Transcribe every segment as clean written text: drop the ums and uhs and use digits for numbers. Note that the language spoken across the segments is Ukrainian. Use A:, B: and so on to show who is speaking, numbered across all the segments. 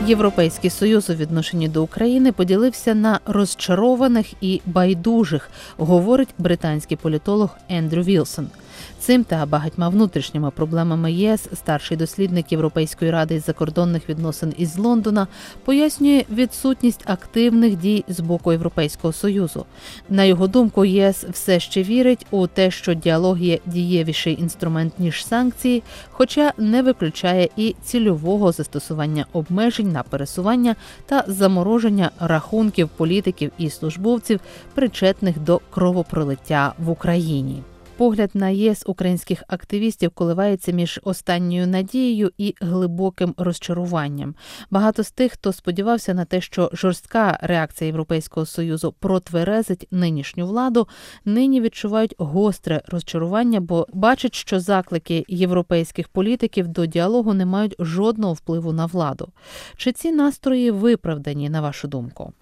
A: Європейський Союз у відношенні до України поділився на розчарованих і байдужих, говорить британський політолог Ендрю Вілсон. Цим та багатьма внутрішніми проблемами ЄС старший дослідник Європейської ради із закордонних відносин із Лондона пояснює відсутність активних дій з боку Європейського Союзу. На його думку, ЄС все ще вірить у те, що діалог є дієвіший інструмент, ніж санкції, хоча не виключає і цільового застосування обмежень на пересування та замороження рахунків політиків і службовців, причетних до кровопролиття в Україні. Погляд на ЄС українських активістів коливається між останньою надією і глибоким розчаруванням. Багато з тих, хто сподівався на те, що жорстка реакція Європейського Союзу протверезить нинішню владу, нині відчувають гостре розчарування, бо бачать, що заклики європейських політиків до діалогу не мають жодного впливу на владу. Чи ці настрої виправдані, на вашу думку?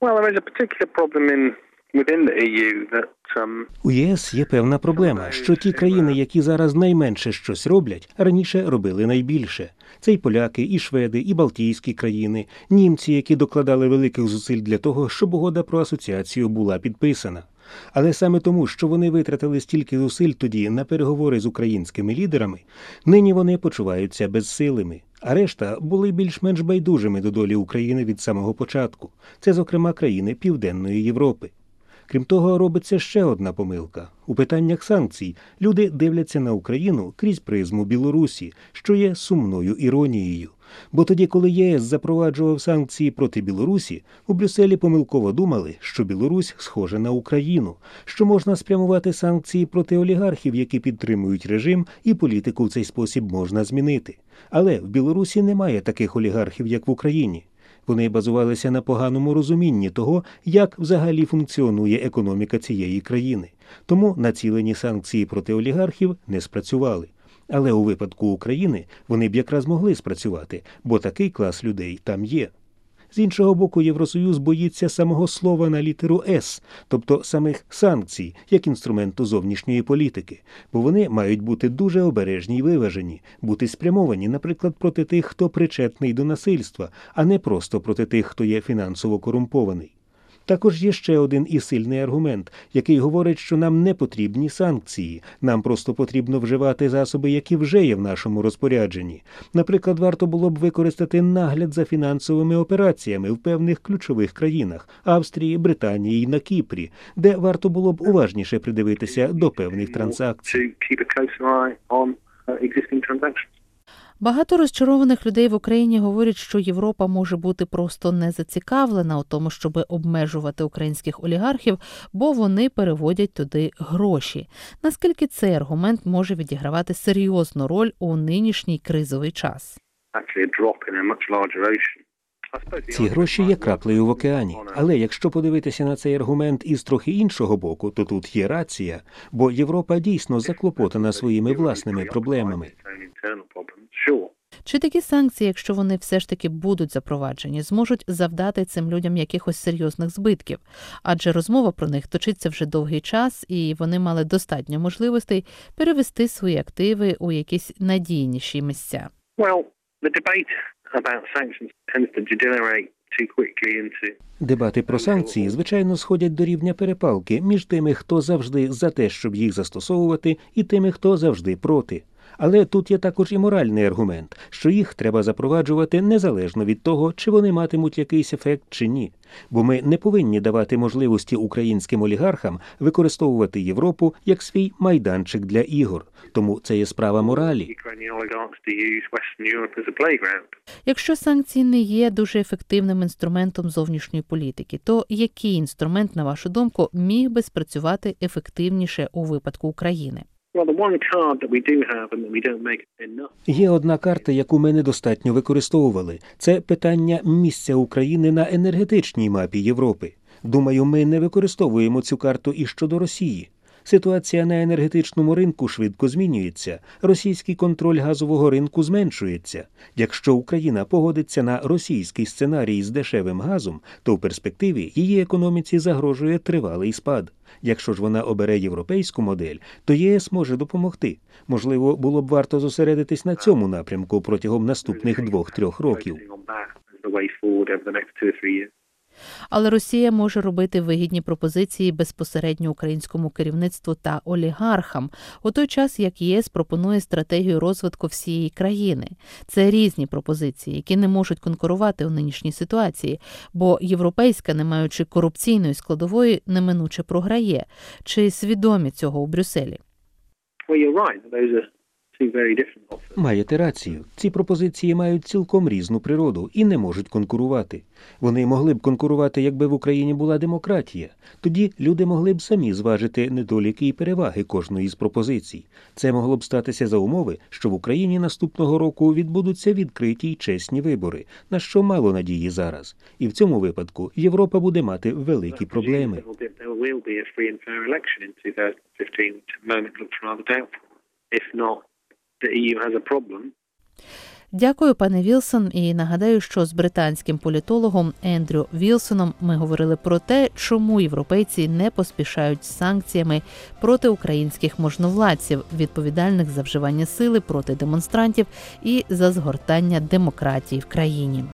B: У ЄС є певна проблема, що ті країни, які зараз найменше щось роблять, раніше робили найбільше. Це і поляки, і шведи, і балтійські країни, німці, які докладали великих зусиль для того, щоб угода про асоціацію була підписана. Але саме тому, що вони витратили стільки зусиль тоді на переговори з українськими лідерами, нині вони почуваються безсилими. А решта були більш-менш байдужими до долі України від самого початку. Це, зокрема, країни Південної Європи. Крім того, робиться ще одна помилка. У питаннях санкцій люди дивляться на Україну крізь призму Білорусі, що є сумною іронією. Бо тоді, коли ЄС запроваджував санкції проти Білорусі, у Брюсселі помилково думали, що Білорусь схожа на Україну, що можна спрямувати санкції проти олігархів, які підтримують режим, і політику в цей спосіб можна змінити. Але в Білорусі немає таких олігархів, як в Україні. Вони базувалися на поганому розумінні того, як взагалі функціонує економіка цієї країни. Тому націлені санкції проти олігархів не спрацювали. Але у випадку України вони б якраз могли спрацювати, бо такий клас людей там є. З іншого боку, Євросоюз боїться самого слова на літеру «С», тобто самих санкцій, як інструменту зовнішньої політики, бо вони мають бути дуже обережні й виважені, бути спрямовані, наприклад, проти тих, хто причетний до насильства, а не просто проти тих, хто є фінансово корумпований. Також є ще один і сильний аргумент, який говорить, що нам не потрібні санкції, нам просто потрібно вживати засоби, які вже є в нашому розпорядженні. Наприклад, варто було б використати нагляд за фінансовими операціями в певних ключових країнах – Австрії, Британії і на Кіпрі, де варто було б уважніше придивитися до певних транзакцій.
A: Багато розчарованих людей в Україні говорять, що Європа може бути просто не зацікавлена у тому, щоб обмежувати українських олігархів, бо вони переводять туди гроші. Наскільки цей аргумент може відігравати серйозну роль у нинішній кризовий час?
B: Ці гроші є краплею в океані. Але якщо подивитися на цей аргумент із трохи іншого боку, то тут є рація, бо Європа дійсно заклопотана своїми власними проблемами.
A: Чи такі санкції, якщо вони все ж таки будуть запроваджені, зможуть завдати цим людям якихось серйозних збитків? Адже розмова про них точиться вже довгий час, і вони мали достатньо можливостей перевести свої активи у якісь надійніші місця.
B: Дебати про санкції, звичайно, сходять до рівня перепалки між тими, хто завжди за те, щоб їх застосовувати, і тими, хто завжди проти. Але тут є також і моральний аргумент, що їх треба запроваджувати незалежно від того, чи вони матимуть якийсь ефект чи ні. Бо ми не повинні давати можливості українським олігархам використовувати Європу як свій майданчик для ігор. Тому це є справа моралі.
A: Якщо санкції не є дуже ефективним інструментом зовнішньої політики, то який інструмент, на вашу думку, міг би спрацювати ефективніше у випадку України?
B: Є одна карта, яку ми недостатньо використовували. Це питання місця України на енергетичній мапі Європи. Думаю, ми не використовуємо цю карту і щодо Росії. Ситуація на енергетичному ринку швидко змінюється. Російський контроль газового ринку зменшується. Якщо Україна погодиться на російський сценарій з дешевим газом, то в перспективі її економіці загрожує тривалий спад. Якщо ж вона обере європейську модель, то ЄС може допомогти. Можливо, було б варто зосередитись на цьому напрямку протягом наступних 2-3 років.
A: Але Росія може робити вигідні пропозиції безпосередньо українському керівництву та олігархам, у той час як ЄС пропонує стратегію розвитку всієї країни. Це різні пропозиції, які не можуть конкурувати у нинішній ситуації, бо європейська, не маючи корупційної складової, неминуче програє. Чи свідомі цього у Брюсселі?
B: Маєте рацію. Ці пропозиції мають цілком різну природу і не можуть конкурувати. Вони могли б конкурувати, якби в Україні була демократія. Тоді люди могли б самі зважити недоліки і переваги кожної з пропозицій. Це могло б статися за умови, що в Україні наступного року відбудуться відкриті й чесні вибори, на що мало надії зараз. І в цьому випадку Європа буде мати великі проблеми.
A: Дякую, пане Вілсон, і нагадаю, що з британським політологом Ендрю Вілсоном ми говорили про те, чому європейці не поспішають з санкціями проти українських можновладців, відповідальних за вживання сили проти демонстрантів і за згортання демократії в країні.